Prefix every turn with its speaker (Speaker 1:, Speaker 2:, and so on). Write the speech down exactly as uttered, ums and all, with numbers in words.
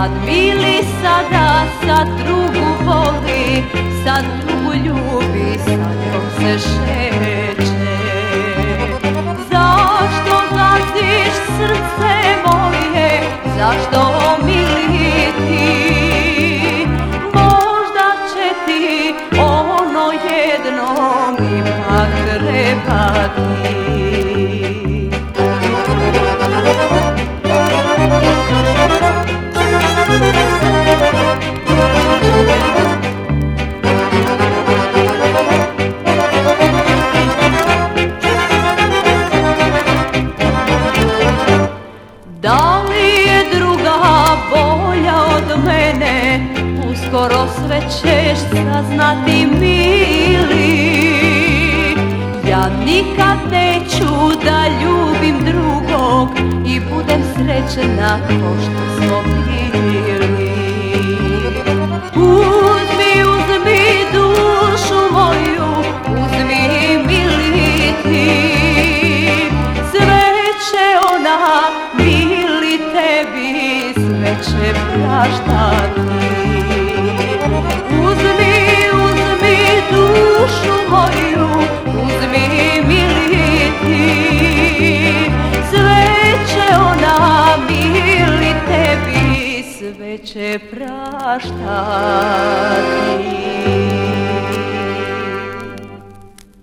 Speaker 1: Sad mili, sada, sad drugu voli, sad drugu ljubi, sad njom se šeće. Zašto gaziš srce moje, zašto mili ti? Možda će ti ono jednom ipak trebati. Da li je druga bolja od mene, uskoro sve ćeš saznati mili. Ja nikad neću da ljubim drugog i budem srećena ko što smo bili. Uzmi, uzmi dušu moju, uzmi mili ti, sve će ona mili tebi, sve će praštati. Uzmi, uzmi dušu moju, uzmi mili ti, sve će ona mili tebi, sve će praštati.